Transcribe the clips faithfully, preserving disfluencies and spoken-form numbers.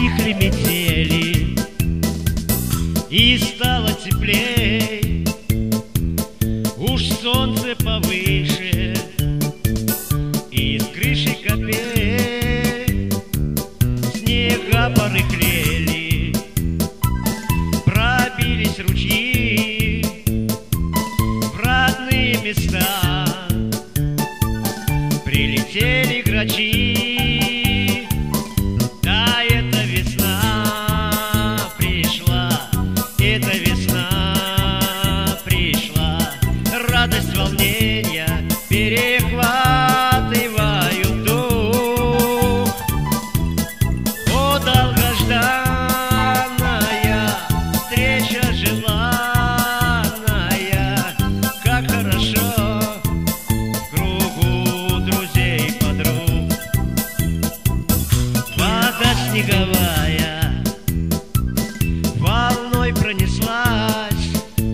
Утихли метели, и стало теплей. Уж солнце повыше, и с крыши капель снега порыхлели, пробились ручьи в родные места. Прилетели грачи, да, это весна пришла, это весна пришла. Радость, волнения перехватывают дух. О, долгожданная встреча желанная, как хорошо в кругу друзей, подруг. Вода снеговая волной пронеслась,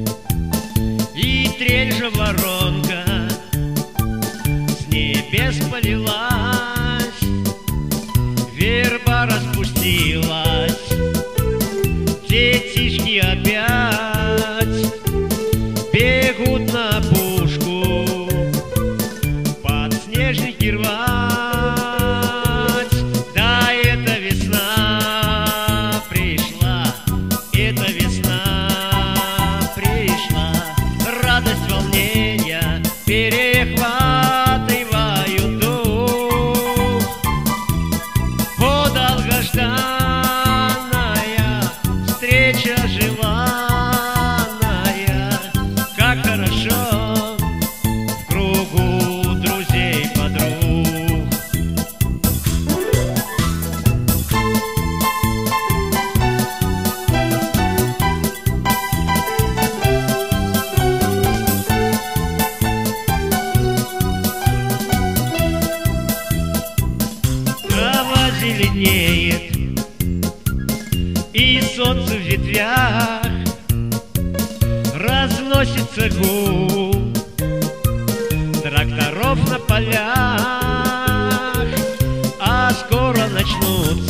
и трель же воронка с небес полилась. Верба распустилась, детишки опять бегут на опушку подснежники рвать. Да, это весна пришла, это весна пришла. Радость, волнения перехватывают дух. О, долгожданная встреча желанная, как хорошо в кругу друзей, подруг. Трава зеленеет, и солнце в ветвях разносится гул тракторов на полях, а скоро начнутся